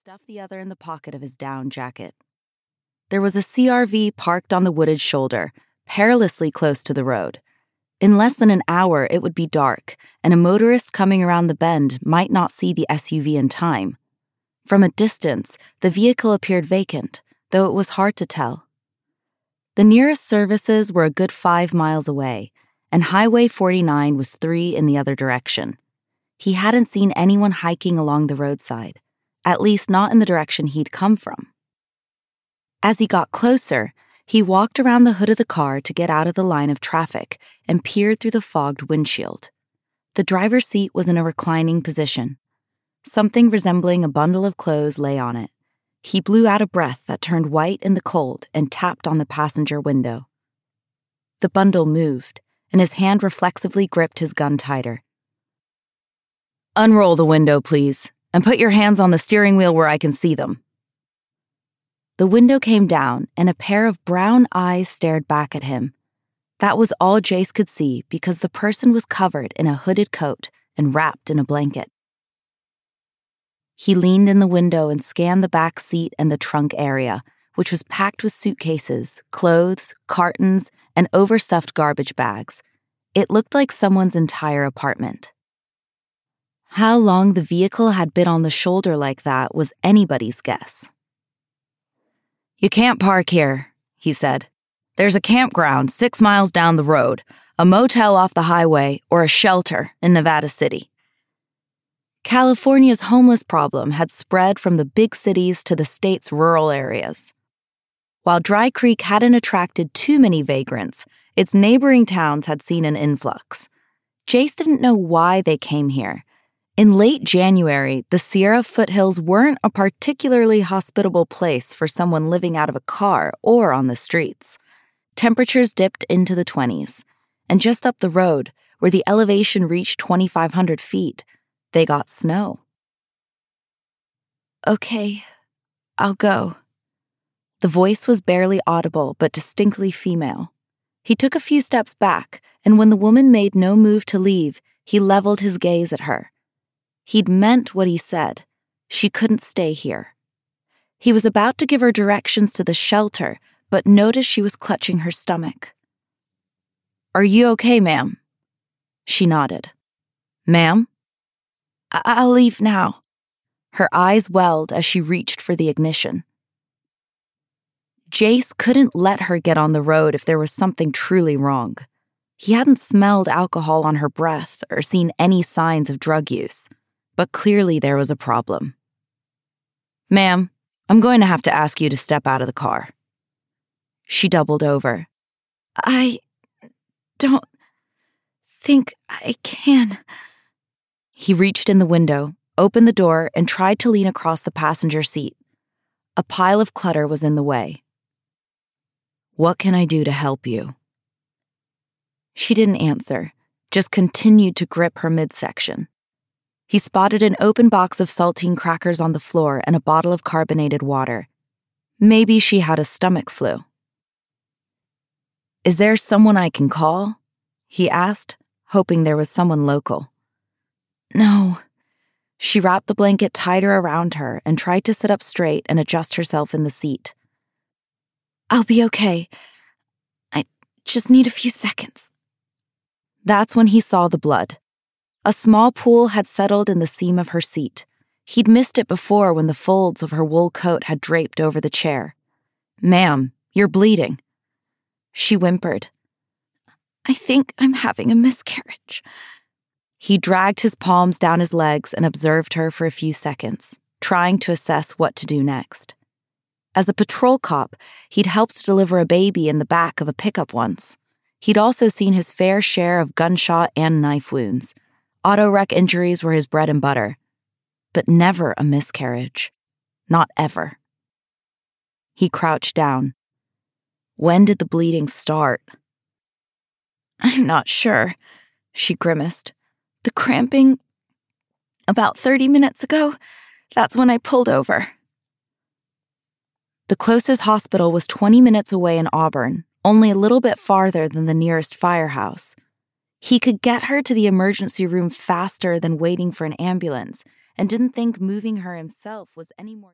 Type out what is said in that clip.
stuffed the other in the pocket of his down jacket. There was a CRV parked on the wooded shoulder, perilously close to the road. In less than an hour, it would be dark, and a motorist coming around the bend might not see the SUV in time. From a distance, the vehicle appeared vacant, though it was hard to tell. The nearest services were a good 5 miles away, and Highway 49 was 3 in the other direction. He hadn't seen anyone hiking along the roadside, at least not in the direction he'd come from. As he got closer, he walked around the hood of the car to get out of the line of traffic and peered through the fogged windshield. The driver's seat was in a reclining position. Something resembling a bundle of clothes lay on it. He blew out a breath that turned white in the cold and tapped on the passenger window. The bundle moved, and his hand reflexively gripped his gun tighter. "Unroll the window, please, and put your hands on the steering wheel where I can see them." The window came down, and a pair of brown eyes stared back at him. That was all Jace could see because the person was covered in a hooded coat and wrapped in a blanket. He leaned in the window and scanned the back seat and the trunk area, which was packed with suitcases, clothes, cartons, and overstuffed garbage bags. It looked like someone's entire apartment. How long the vehicle had been on the shoulder like that was anybody's guess. "You can't park here," he said. "There's a campground 6 miles down the road, a motel off the highway, or a shelter in Nevada City." California's homeless problem had spread from the big cities to the state's rural areas. While Dry Creek hadn't attracted too many vagrants, its neighboring towns had seen an influx. Jace didn't know why they came here. In late January, the Sierra foothills weren't a particularly hospitable place for someone living out of a car or on the streets. Temperatures dipped into the 20s, and just up the road, where the elevation reached 2,500 feet, they got snow. "Okay, I'll go." The voice was barely audible but distinctly female. He took a few steps back, and when the woman made no move to leave, he leveled his gaze at her. He'd meant what he said. She couldn't stay here. He was about to give her directions to the shelter, but noticed she was clutching her stomach. "Are you okay, ma'am?" She nodded. "Ma'am?" I'll leave now." Her eyes welled as she reached for the ignition. Jace couldn't let her get on the road if there was something truly wrong. He hadn't smelled alcohol on her breath or seen any signs of drug use, but clearly there was a problem. "Ma'am, I'm going to have to ask you to step out of the car." She doubled over. "I don't think I can." He reached in the window, opened the door, and tried to lean across the passenger seat. A pile of clutter was in the way. "What can I do to help you?" She didn't answer, just continued to grip her midsection. He spotted an open box of saltine crackers on the floor and a bottle of carbonated water. Maybe she had a stomach flu. "Is there someone I can call?" he asked, hoping there was someone local. "No." She wrapped the blanket tighter around her and tried to sit up straight and adjust herself in the seat. "I'll be okay. I just need a few seconds." That's when he saw the blood. A small pool had settled in the seam of her seat. He'd missed it before when the folds of her wool coat had draped over the chair. "Ma'am, you're bleeding." She whimpered. "I think I'm having a miscarriage." He dragged his palms down his legs and observed her for a few seconds, trying to assess what to do next. As a patrol cop, he'd helped deliver a baby in the back of a pickup once. He'd also seen his fair share of gunshot and knife wounds. Auto wreck injuries were his bread and butter. But never a miscarriage. Not ever. He crouched down. "When did the bleeding start?" "I'm not sure," she grimaced. "The cramping, about 30 minutes ago. That's when I pulled over." The closest hospital was 20 minutes away in Auburn, only a little bit farther than the nearest firehouse. He could get her to the emergency room faster than waiting for an ambulance, and didn't think moving her himself was any more